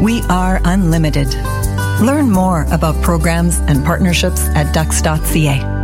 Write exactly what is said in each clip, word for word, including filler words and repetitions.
We are unlimited. Learn more about programs and partnerships at ducks dot c a.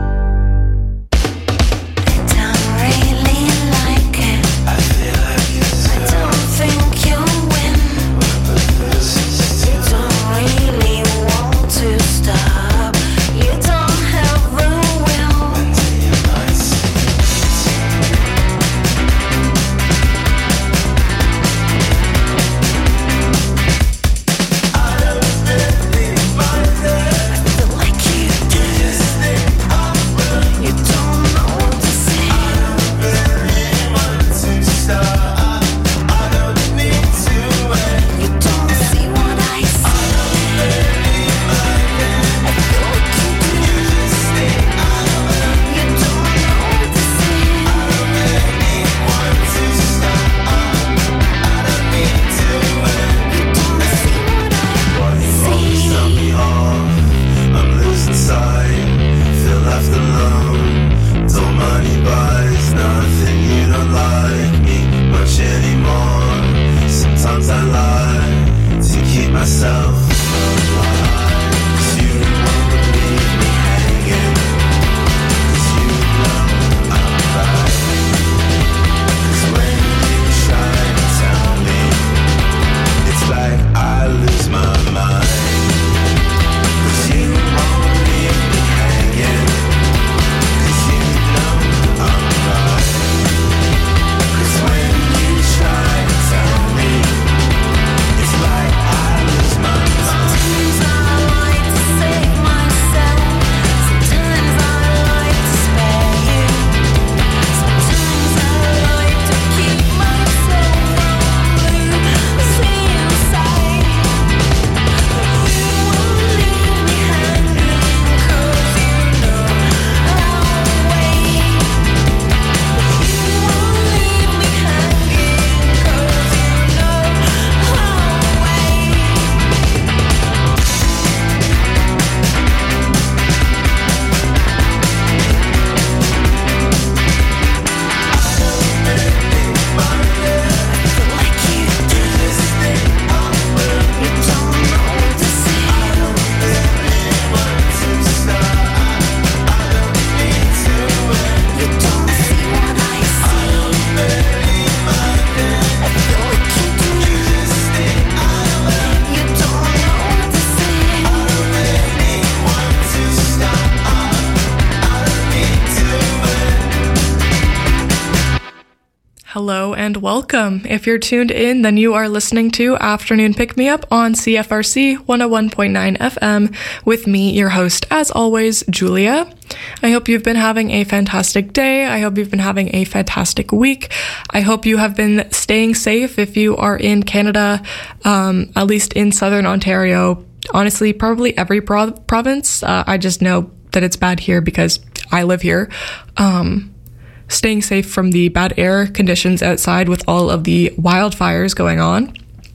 Hello and welcome. If you're tuned in, then you are listening to Afternoon Pick Me Up on C F R C one oh one point nine F M with me, your host, as always, Julia. I hope you've been having a fantastic day. I hope you've been having a fantastic week. I hope you have been staying safe if you are in Canada, um, at least in Southern Ontario. Honestly, probably every pro- province. Uh, I just know that it's bad here because I live here. Um, staying safe from the bad air conditions outside with all of the wildfires going on.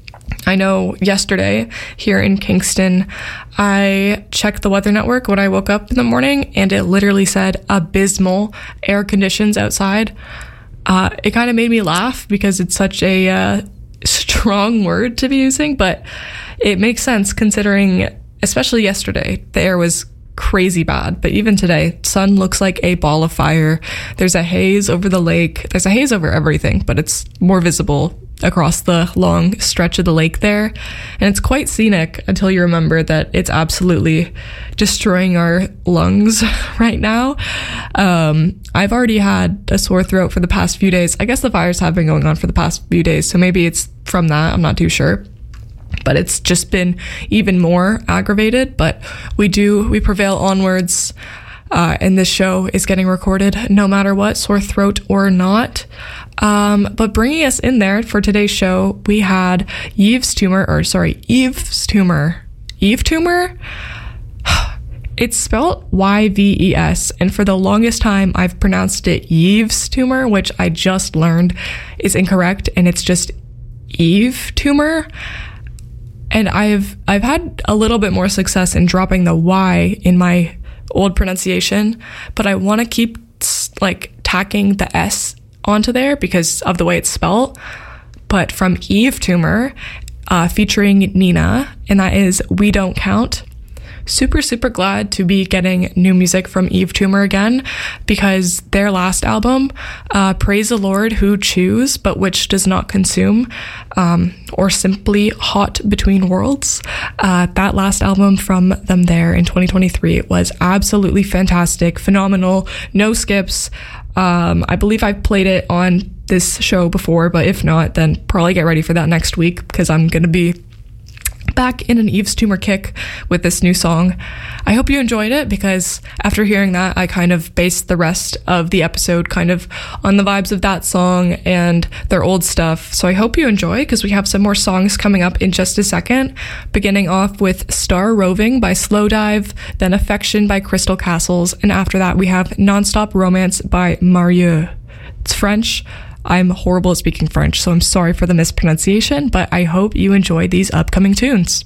I know yesterday here in Kingston, I checked the weather network when I woke up in the morning and it literally said abysmal air conditions outside. Uh, it kind of made me laugh because it's such a uh, strong word to be using, but it makes sense considering, especially yesterday, the air was crazy bad. But even today, sun looks like a ball of fire. There's a haze over the lake. There's a haze over everything, but it's more visible across the long stretch of the lake there. And it's quite scenic until you remember that it's absolutely destroying our lungs right now. Um, I've already had a sore throat for the past few days. I guess the fires have been going on for the past few days, so maybe it's from that. I'm not too sure. But it's just been even more aggravated. But we do, we prevail onwards. Uh, and this show is getting recorded no matter what, sore throat or not. Um, but bringing us in there for today's show, we had Yves Tumor, or sorry, Yves Tumor. Yves Tumor? It's spelled Y V E S, and for the longest time, I've pronounced it Yves Tumor, which I just learned is incorrect, and it's just Yves Tumor. And I've I've had a little bit more success in dropping the Y in my old pronunciation, but I want to keep like tacking the S onto there because of the way it's spelled. But from Yves Tumor, uh, featuring Nina, and that is We Don't Count. Super, super glad to be getting new music from Yves Tumor again, because their last album, uh, Praise the Lord Who Chews But Which Does Not Consume, um, or simply Hot Between Worlds, uh, that last album from them there in twenty twenty-three was absolutely fantastic, phenomenal, no skips. Um, I believe I've played it on this show before, but if not, then probably get ready for that next week, because I'm going to be back in an Yves Tumor kick with this new song. I hope you enjoyed it, because after hearing that, I kind of based the rest of the episode kind of on the vibes of that song and their old stuff. So I hope you enjoy, because we have some more songs coming up in just a second, beginning off with Star Roving by Slowdive, then Affection by Crystal Castles, and after that we have Nonstop Romance by Marieux. It's French. I'm horrible at speaking French, so I'm sorry for the mispronunciation, but I hope you enjoy these upcoming tunes.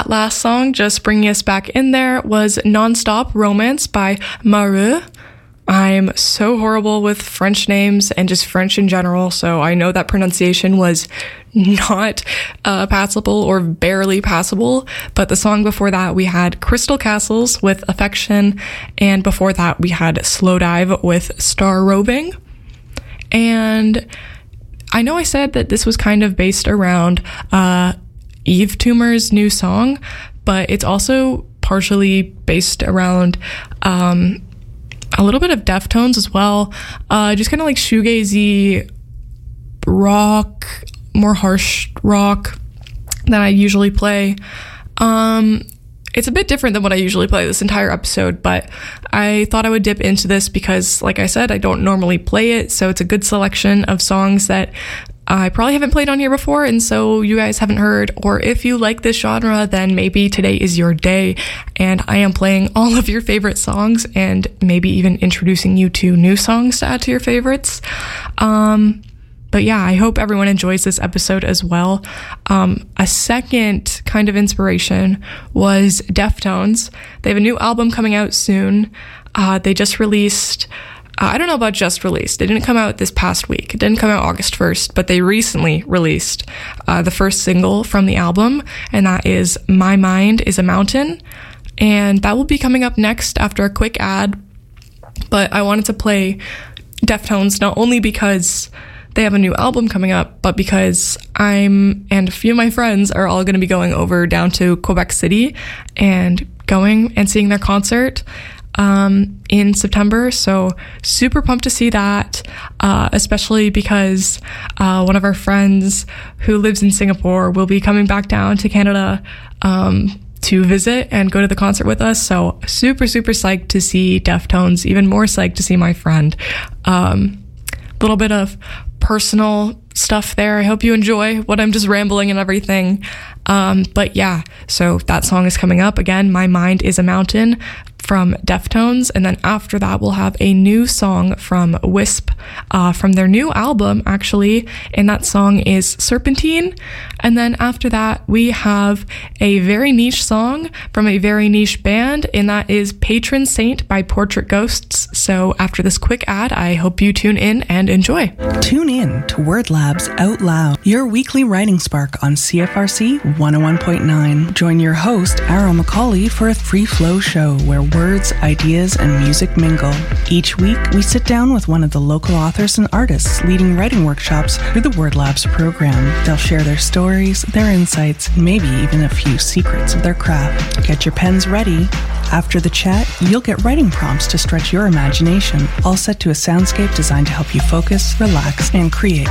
that last song, just bringing us back in there, was Nonstop Romance by Mareux. I'm so horrible with French names and just French in general, so I know that pronunciation was not uh, passable or barely passable, but the song before that we had Crystal Castles with Affection, and before that we had Slowdive with Star Roving. And I know I said that this was kind of based around uh, Eve Toomer's new song, but it's also partially based around um, a little bit of Deftones as well. Uh, just kind of like shoegazy rock, more harsh rock than I usually play. Um, it's a bit different than what I usually play this entire episode, but I thought I would dip into this because, like I said, I don't normally play it, so it's a good selection of songs that I probably haven't played on here before, and so you guys haven't heard, or if you like this genre, then maybe today is your day, and I am playing all of your favorite songs, and maybe even introducing you to new songs to add to your favorites. Um, but yeah, I hope everyone enjoys this episode as well. Um, a second kind of inspiration was Deftones. They have a new album coming out soon. Uh, they just released... I don't know about just released. It didn't come out this past week. It didn't come out August first, but they recently released uh, the first single from the album, and that is My Mind is a Mountain. And that will be coming up next after a quick ad. But I wanted to play Deftones not only because they have a new album coming up, but because I'm and a few of my friends are all going to be going over down to Quebec City and going and seeing their concert um in September, so super pumped to see that, uh especially because uh one of our friends who lives in Singapore will be coming back down to Canada um to visit and go to the concert with us. So super super psyched to see Deftones, even more psyched to see my friend. Um a little bit of personal stuff there. I hope you enjoy what I'm just rambling and everything. Um but yeah, so that song is coming up again, My Mind is a Mountain, from Deftones, and then after that we'll have a new song from Wisp, uh, from their new album actually, and that song is Serpentine. And then after that we have a very niche song from a very niche band, and that is Patron Saint by Portrait Ghosts. So after this quick ad, I hope you tune in and enjoy. Tune in to Word Labs Out Loud, your weekly writing spark on C F R C one oh one point nine. Join your host, Arrow McCauley, for a free flow show where words, ideas, and music mingle. Each week, we sit down with one of the local authors and artists leading writing workshops through the Word Labs program. They'll share their stories, their insights, and maybe even a few secrets of their craft. Get your pens ready. After the chat, you'll get writing prompts to stretch your imagination, all set to a soundscape designed to help you focus, relax, and create.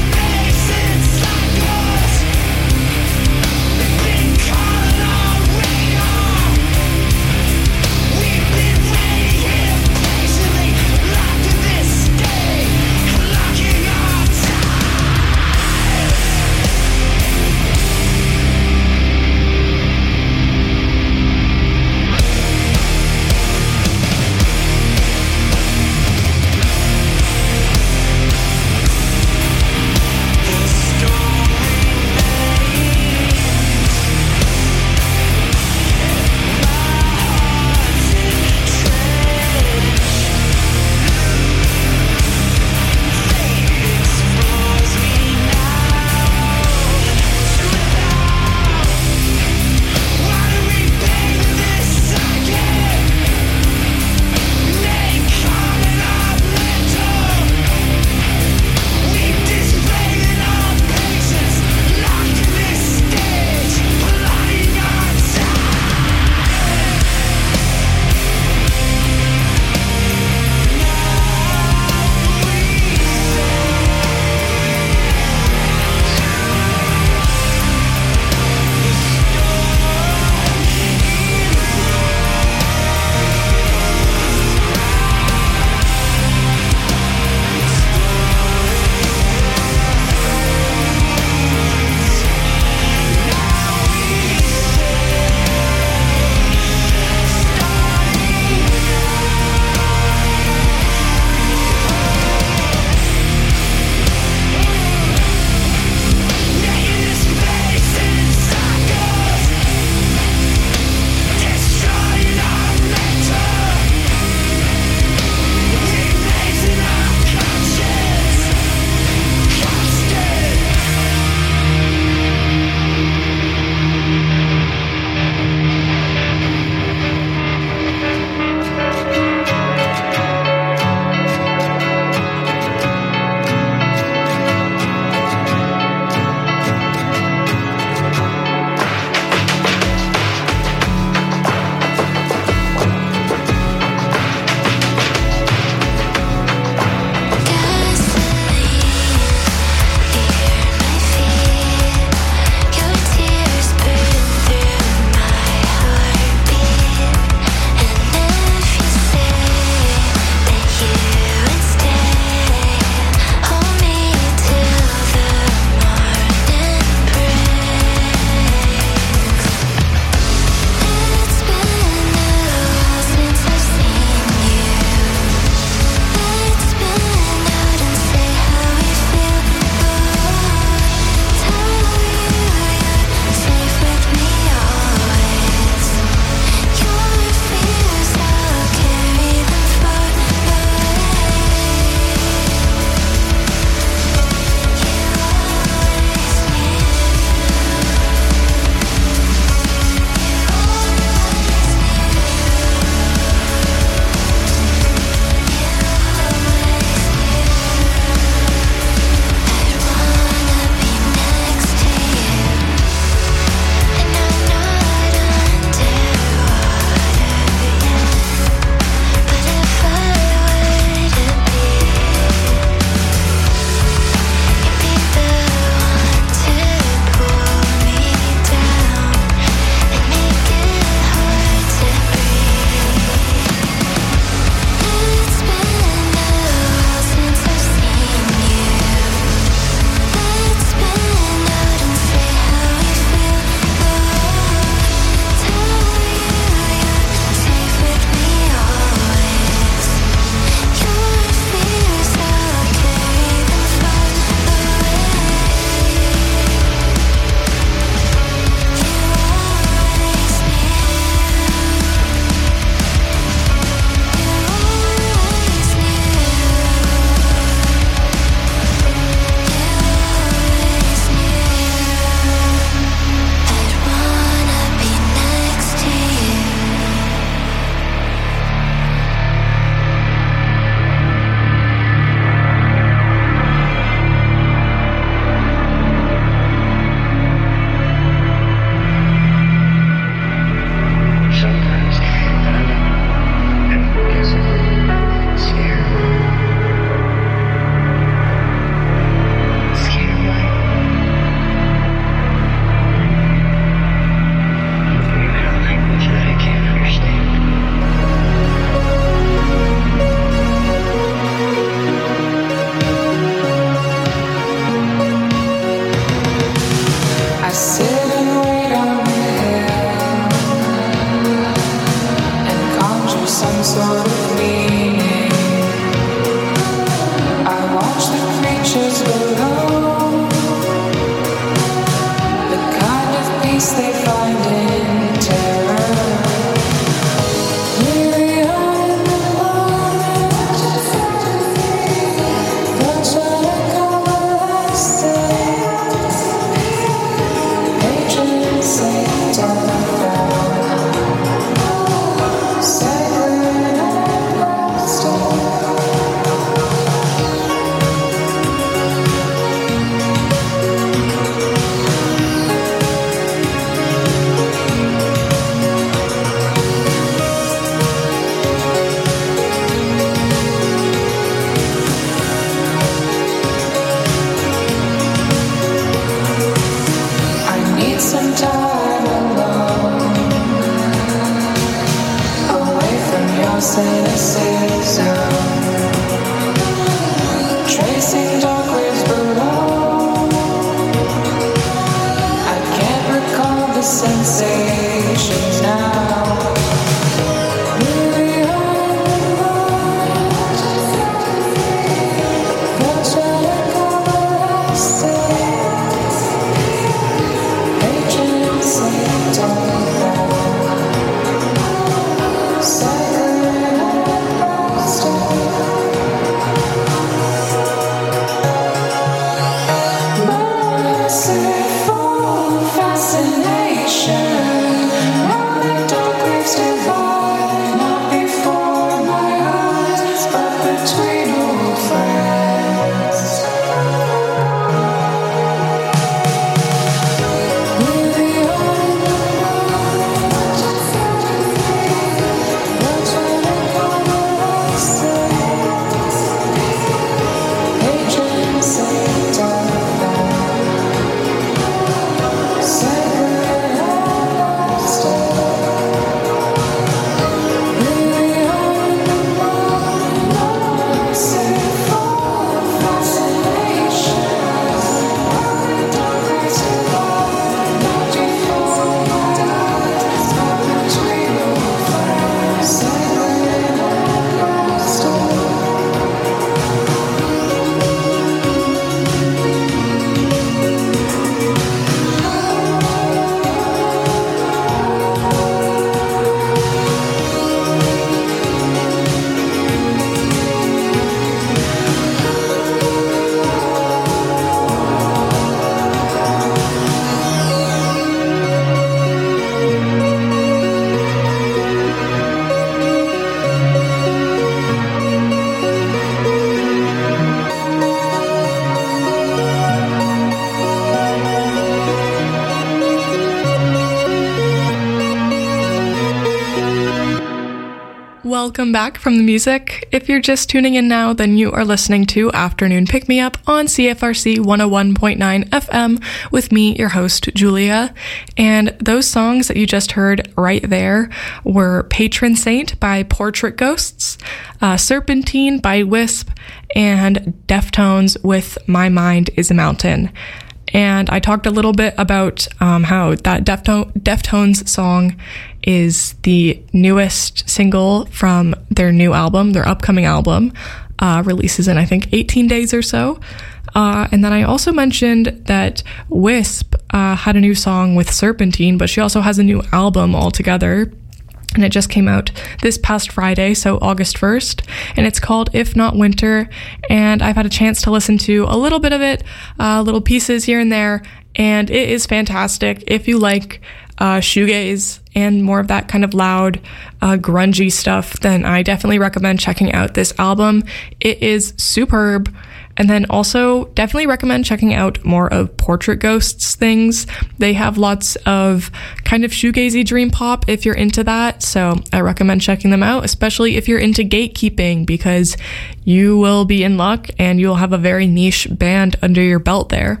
welcome back from the music. If you're just tuning in now, then you are listening to Afternoon Pick Me Up on C F R C one oh one point nine F M with me, your host, Julia. And those songs that you just heard right there were Patron Saint by Portrait Ghosts, uh, Serpentine by Wisp, and Deftones with My Mind is a Mountain. And I talked a little bit about um, how that Deftone- Deftones song is the newest single from their new album, their upcoming album, uh, releases in, I think, eighteen days or so. Uh, and then I also mentioned that Wisp uh, had a new song with Serpentine, but she also has a new album altogether. And it just came out this past Friday, so August first, and it's called If Not Winter, and I've had a chance to listen to a little bit of it, uh, little pieces here and there, and it is fantastic. If you like uh, shoegaze and more of that kind of loud, uh, grungy stuff, then I definitely recommend checking out this album. It is superb. And then also definitely recommend checking out more of Portrait Ghosts things. They have lots of kind of shoegazy dream pop if you're into that. So I recommend checking them out, especially if you're into gatekeeping, because you will be in luck and you'll have a very niche band under your belt there.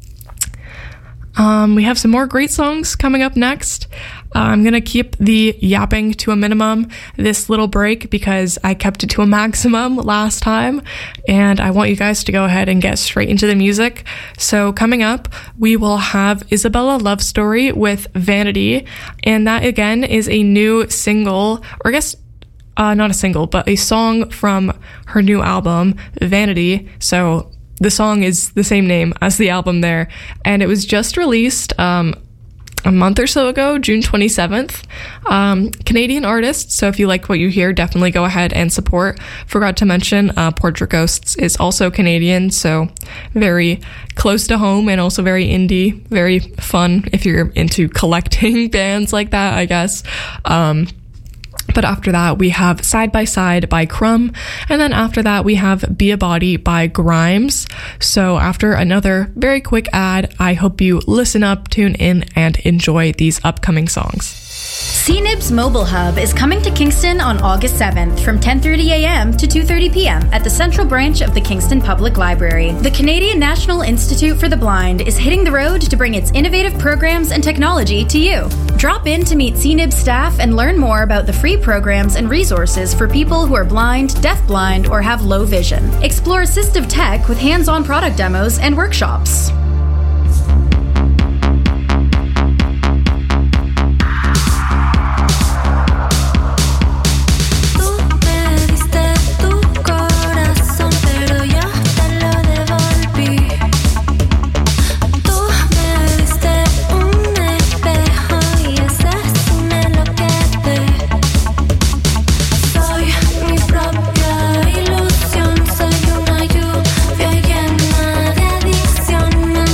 Um, we have some more great songs coming up next. Uh, I'm going to keep the yapping to a minimum this little break because I kept it to a maximum last time, and I want you guys to go ahead and get straight into the music. So coming up, we will have Isabella Love Story with Vanity, and that again is a new single, or I guess uh, not a single, but a song from her new album, Vanity. So the song is the same name as the album there, and it was just released um, a month or so ago, June twenty-seventh. Um, Canadian artist, so if you like what you hear, definitely go ahead and support. Forgot to mention, uh, Portrait Ghosts is also Canadian, so very close to home and also very indie, very fun if you're into collecting bands like that, I guess. Um, But after that, we have Side by Side by Crumb. And then after that, we have Be a Body by Grimes. So after another very quick ad, I hope you listen up, tune in, and enjoy these upcoming songs. C N I B S Mobile Hub is coming to Kingston on August seventh from ten thirty a.m. to two thirty p.m. at the Central Branch of the Kingston Public Library. The Canadian National Institute for the Blind is hitting the road to bring its innovative programs and technology to you. Drop in to meet C N I B S staff and learn more about the free programs and resources for people who are blind, deafblind, or have low vision. Explore assistive tech with hands-on product demos and workshops. Ilusión, soy una lluvia llena de adicción.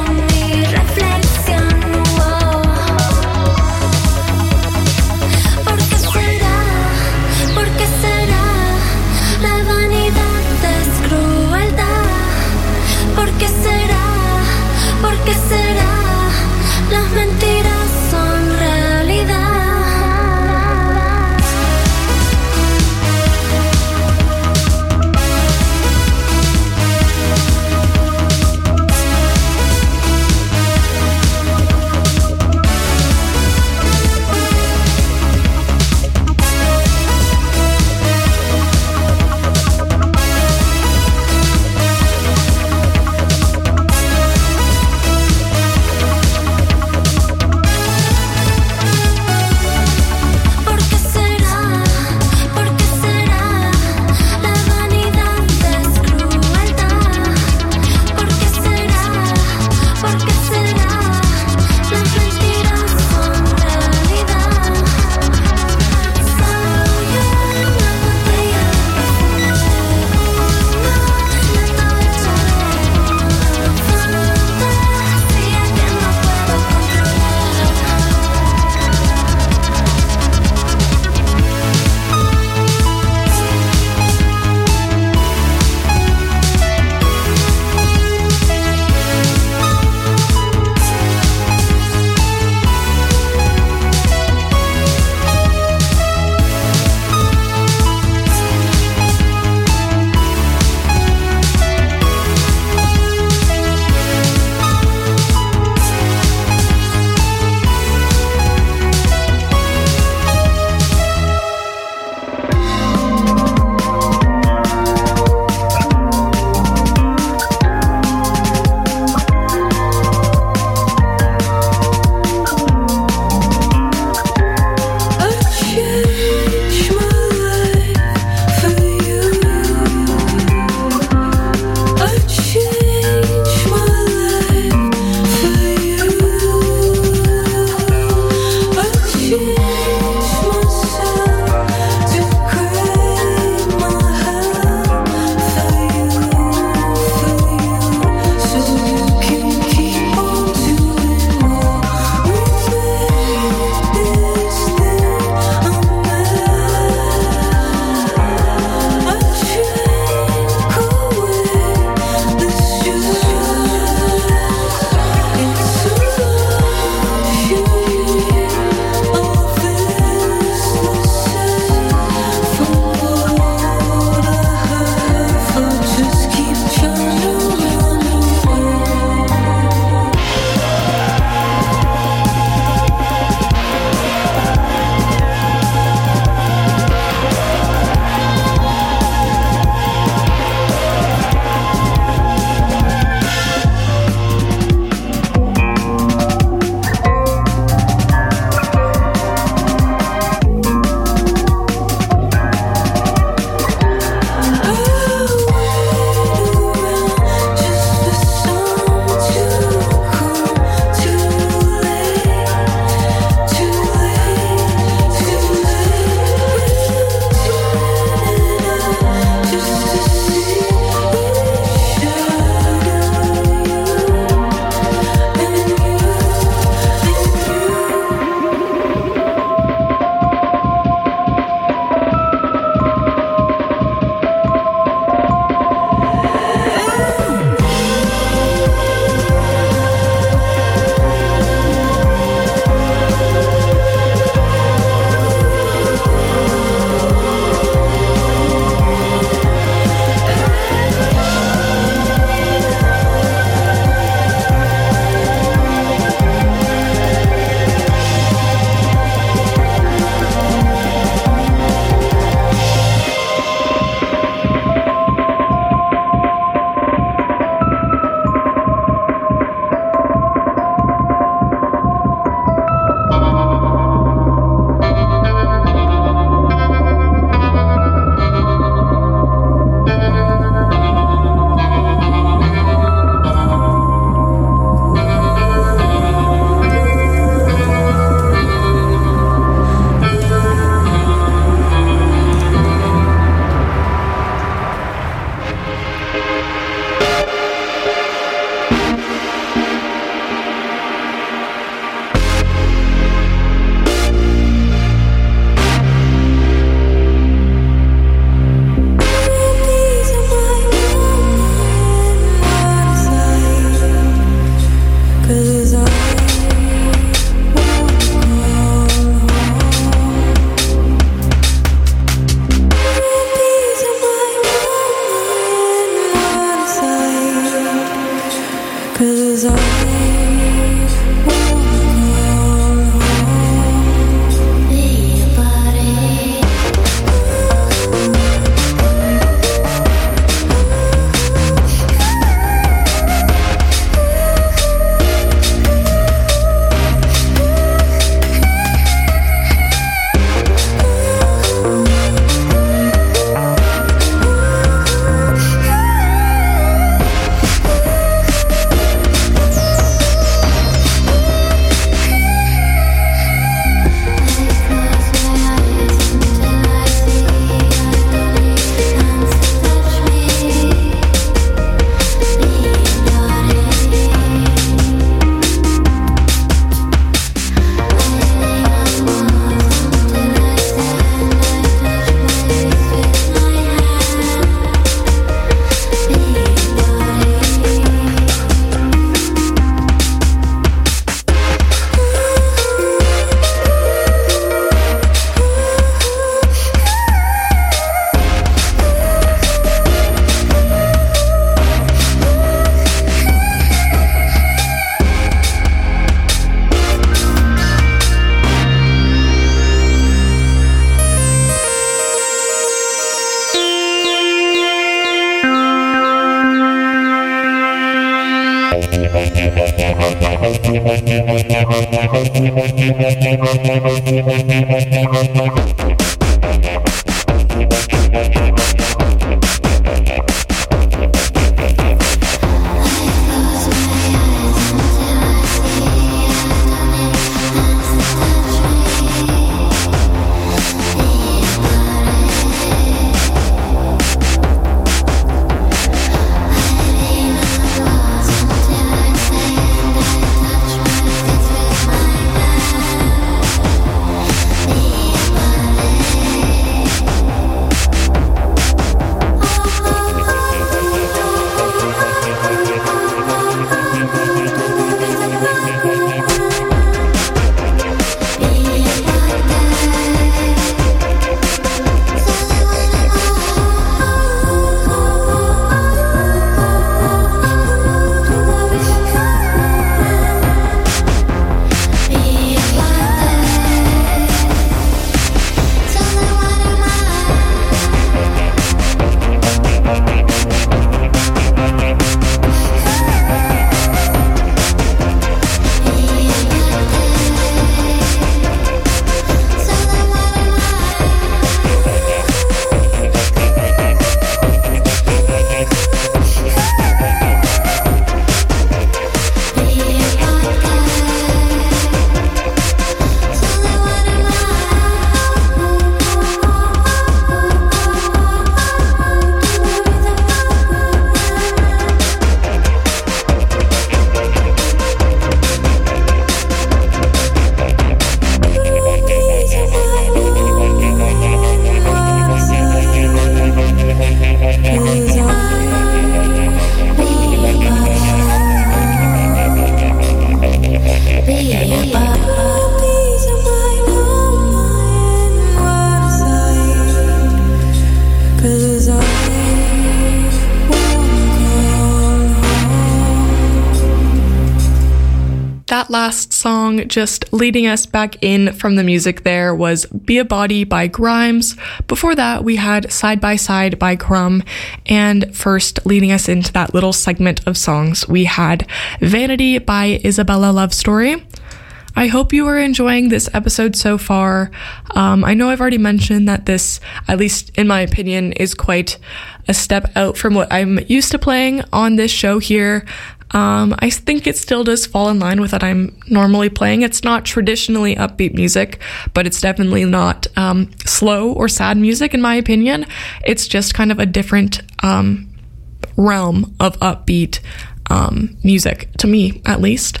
That last song, just leading us back in from the music there, was Be a Body by Grimes. Before that, we had Side by Side by Crumb. And first, leading us into that little segment of songs, we had Vanity by Isabella Love Story. I hope you are enjoying this episode so far. Um, I know I've already mentioned that this, at least in my opinion, is quite a step out from what I'm used to playing on this show here. Um, I think it still does fall in line with what I'm normally playing. It's not traditionally upbeat music, but it's definitely not um, slow or sad music, in my opinion. It's just kind of a different um, realm of upbeat um, music, to me, at least.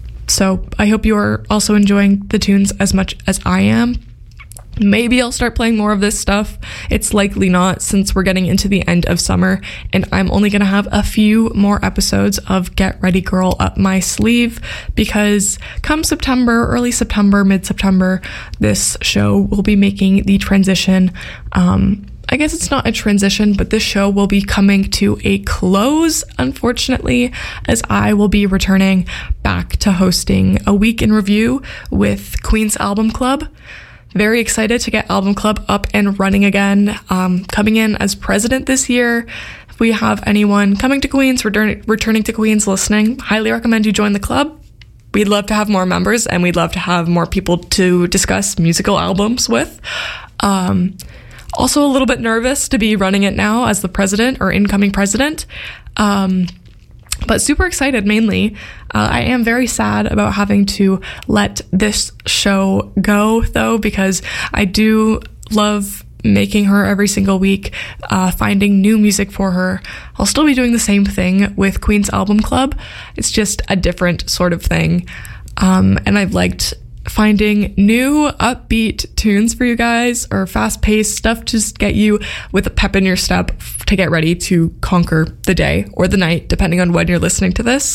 So I hope you are also enjoying the tunes as much as I am. Maybe I'll start playing more of this stuff. It's likely not, since we're getting into the end of summer and I'm only going to have a few more episodes of Get Ready Girl up my sleeve, because come September, early September, mid-September, this show will be making the transition. Um, I guess it's not a transition, but this show will be coming to a close, unfortunately, as I will be returning back to hosting a week in review with Queen's Album Club. Very excited to get Album Club up and running again. Um, coming in as president this year. If we have anyone coming to Queens, return- returning to Queens listening, highly recommend you join the club. We'd love to have more members, and we'd love to have more people to discuss musical albums with. Um, also a little bit nervous to be running it now as the president or incoming president. Um, But super excited, mainly. Uh, I am very sad about having to let this show go, though, because I do love making her every single week, uh, finding new music for her. I'll still be doing the same thing with Queen's Album Club. It's just a different sort of thing. Um, and I've liked finding new upbeat tunes for you guys, or fast-paced stuff to just get you with a pep in your step to get ready to conquer the day or the night, depending on when you're listening to this.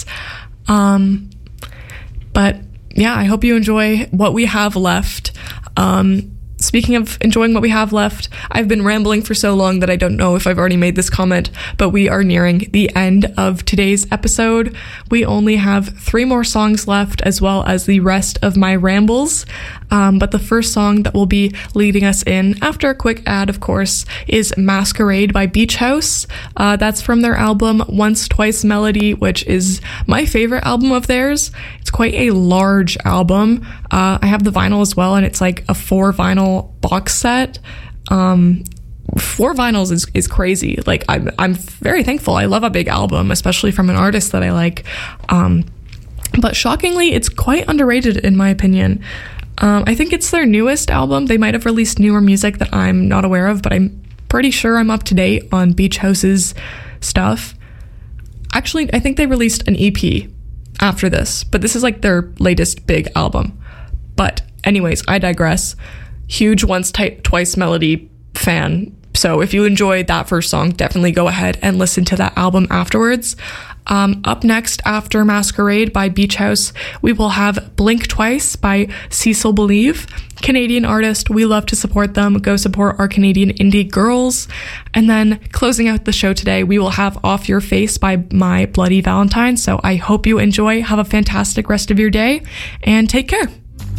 Um, but yeah, I hope you enjoy what we have left. Um, speaking of enjoying what we have left, I've been rambling for so long that I don't know if I've already made this comment, but we are nearing the end of today's episode. We only have three more songs left, as well as the rest of my rambles. Um, but the first song that will be leading us in, after a quick ad, of course, is Masquerade by Beach House. Uh, that's from their album Once Twice Melody, which is my favorite album of theirs. It's quite a large album. Uh, I have the vinyl as well, and it's like a four vinyl box set. Um, four vinyls is, is crazy. Like, I'm, I'm very thankful. I love a big album, especially from an artist that I like. Um, but shockingly, it's quite underrated in my opinion. Um, I think it's their newest album. They might have released newer music that I'm not aware of, but I'm pretty sure I'm up to date on Beach House's stuff. Actually, I think they released an E P after this, but this is like their latest big album. But anyways, I digress. Huge Once T- Twice Melody fan. So if you enjoyed that first song, definitely go ahead and listen to that album afterwards. Um, up next, after Masquerade by Beach House, we will have Blink Twice by Cecil Believe. Canadian artist, we love to support them. Go support our Canadian indie girls. And then closing out the show today, we will have Off Your Face by My Bloody Valentine. So I hope you enjoy. Have a fantastic rest of your day and take care.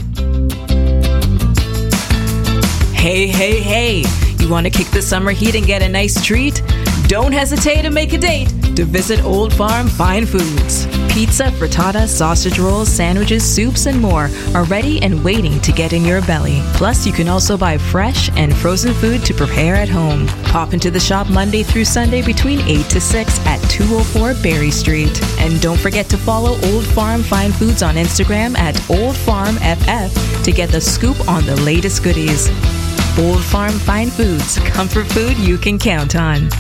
Hey, hey, hey. You want to kick the summer heat and get a nice treat? Don't hesitate to make a date to visit Old Farm Fine Foods. Pizza, frittata, sausage rolls, sandwiches, soups, and more are ready and waiting to get in your belly. Plus, you can also buy fresh and frozen food to prepare at home. Pop into the shop Monday through Sunday between eight to six at two oh four Berry Street. And don't forget to follow Old Farm Fine Foods on Instagram at Old Farm F F to get the scoop on the latest goodies. Old Farm Fine Foods, comfort food you can count on.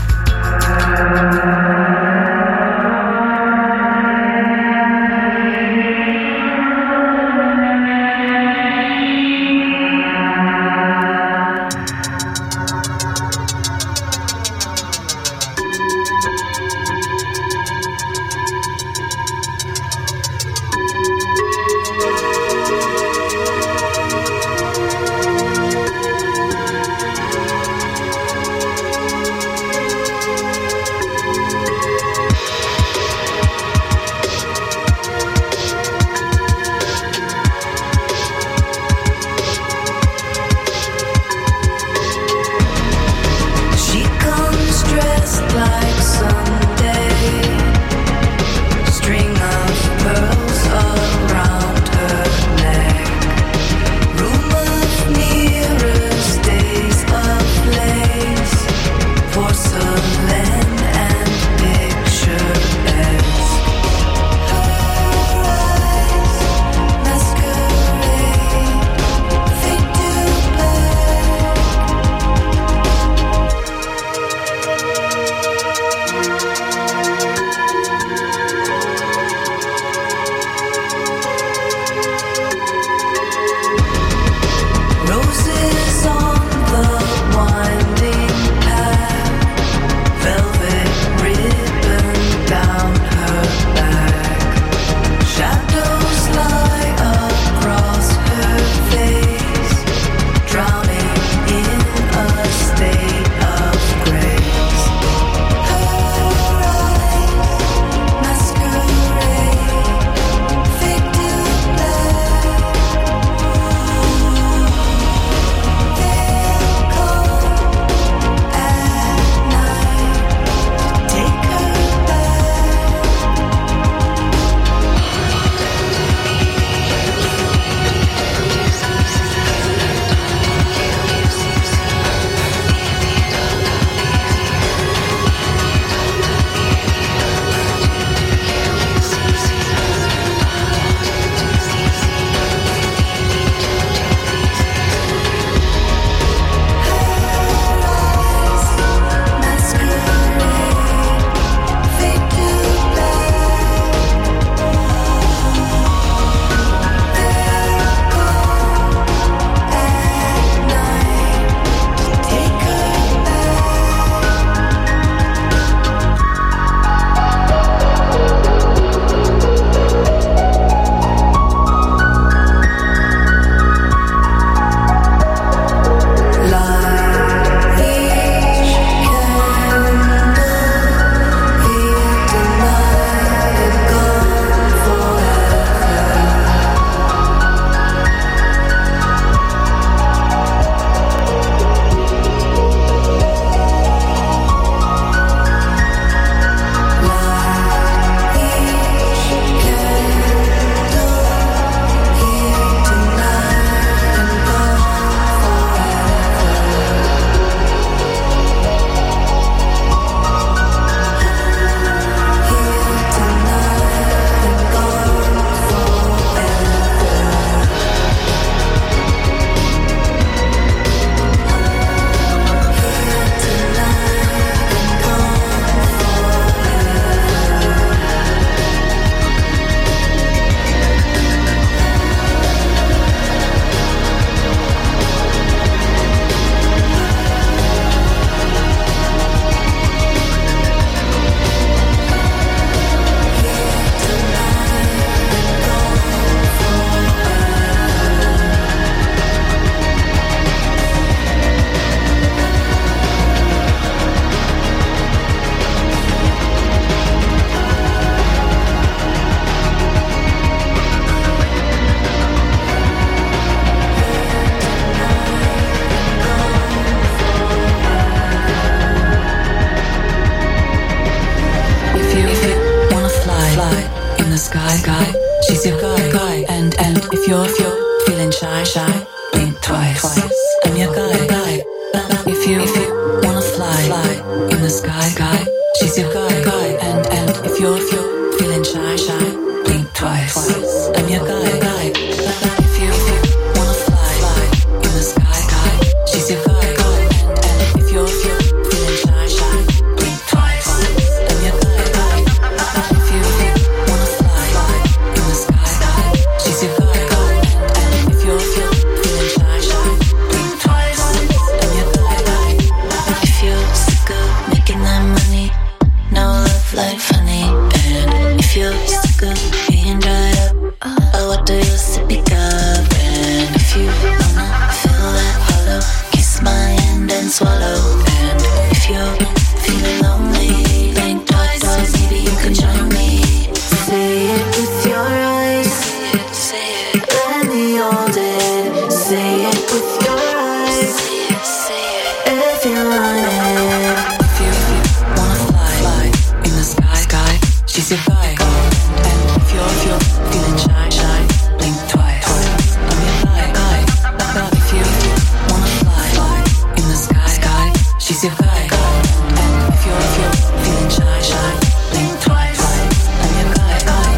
the sky, guy. She's your guy, guy. And and if you're if you're feeling shy, shy, blink twice. twice. I'm your guy, guy. If you if you wanna fly, fly in the sky, guy. She's your guy, guy. And and if you're if you're feeling shy, shy, blink twice. twice. I'm your guy, guy. If you if you wanna fly, fly in the sky, guy. She's your guy, guy. And and if you're if you're feeling shy, shy, blink twice. I'm your guy, guy. If you if you wanna fly, fly in the sky, guy. She's your guy, guy. And and if you're if you're feeling shy, shy, blink twice. I'm your guy, guy. If you're sick of making that money, no love life, honey. And if you're sick of being dried up, oh, what do you sippy cup? And if you wanna feel that hollow, kiss my hand and swallow. And if you're feeling lonely, blink twice, twice, maybe you can join me. Say it with your eyes, say it, say it, let me hold it. Say it with your eyes, say it, say it, if you want it. If you, if you wanna fly, fly in the sky, sky, she's your guy. And if you're, if you're feeling shy, shy, blink twice. I'm your guy, guy. If you, if you wanna fly, fly in the sky, sky, she's your guy. And if you're, if you're feeling shy, shy, blink twice. I'm your guy, guy.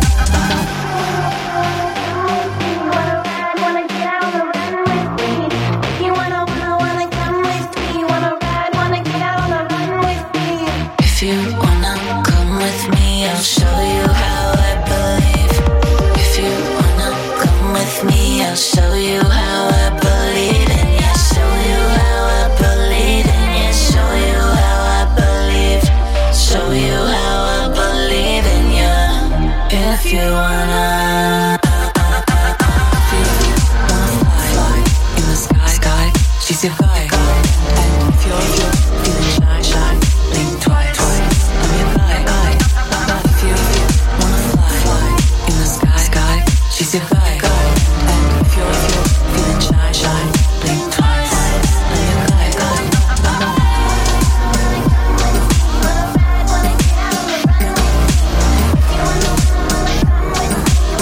Wanna get out on the run with me? You wanna, wanna, wanna come with me? Wanna ride, wanna get out on the run with me? If you wanna come with me, I'll show you how I believe. If you wanna come with me, I'll show you how I believe. And yeah, show you how I believe. And yeah, show you how I believe. Show you how I believe in you. If you wanna, if you wanna fly, fly in the sky, sky, she's your guy. And if you're, if you're feeling shy, shy, blink twice. I'm your guy, guy. If you, if you wanna fly, fly in the sky, sky, she's your guy. And if you're, if you're feeling shy, shy, blink twice. I'm your guy, guy. Wanna ride, wanna get out on the run with me? You wanna, wanna come with me?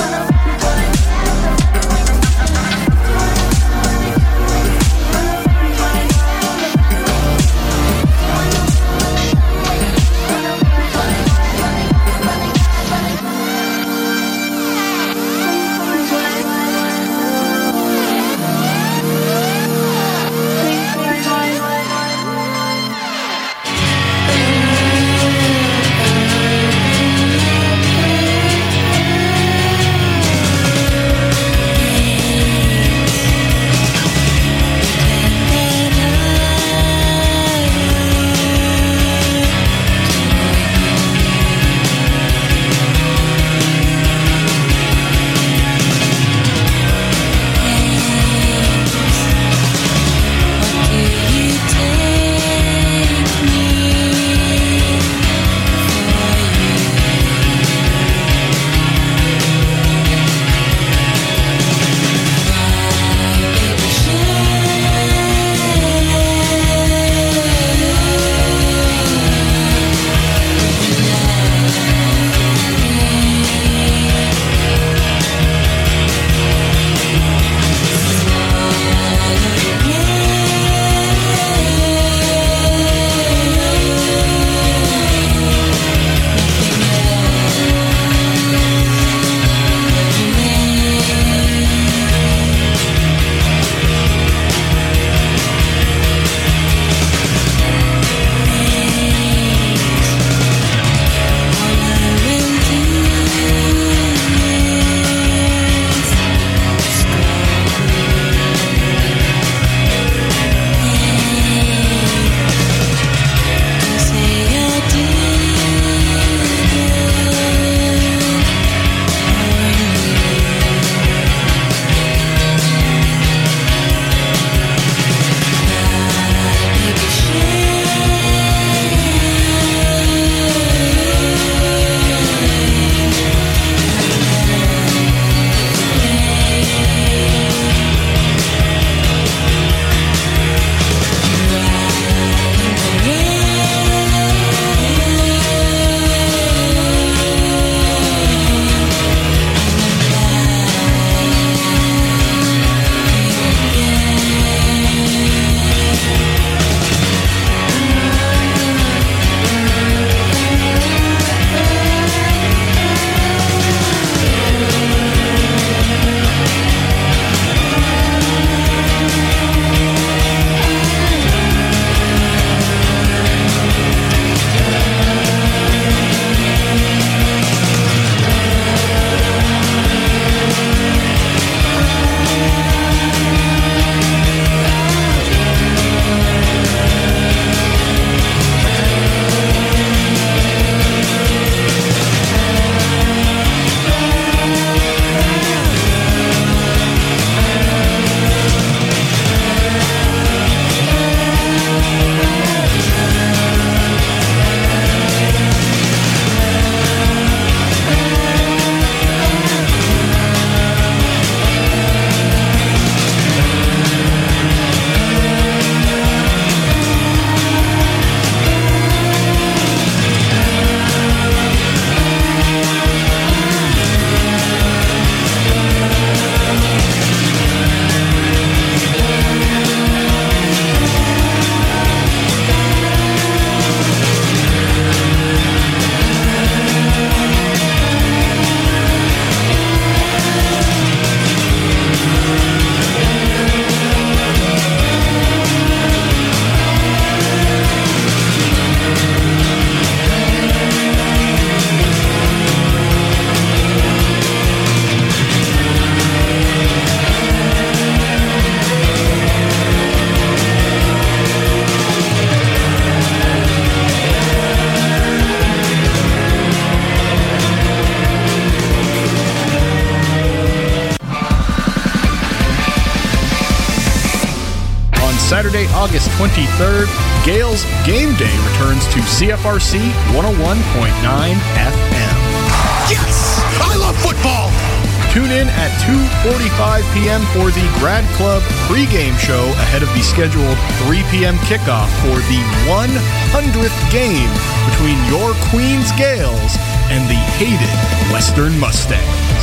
Friday, August twenty-third, Gales Game Day returns to C F R C one oh one point nine F M. Yes! I love football! Tune in at two forty-five p.m. for the Grad Club pregame show ahead of the scheduled three p.m. kickoff for the one hundredth game between your Queens Gales and the hated Western Mustangs.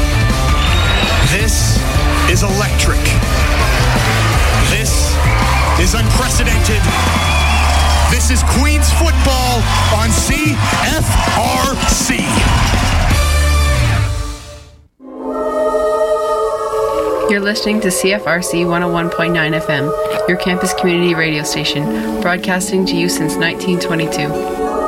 This is electric. This is unprecedented. This is Queens football on C F R C. You're listening to C F R C one oh one point nine F M, your campus community radio station, broadcasting to you since nineteen twenty-two.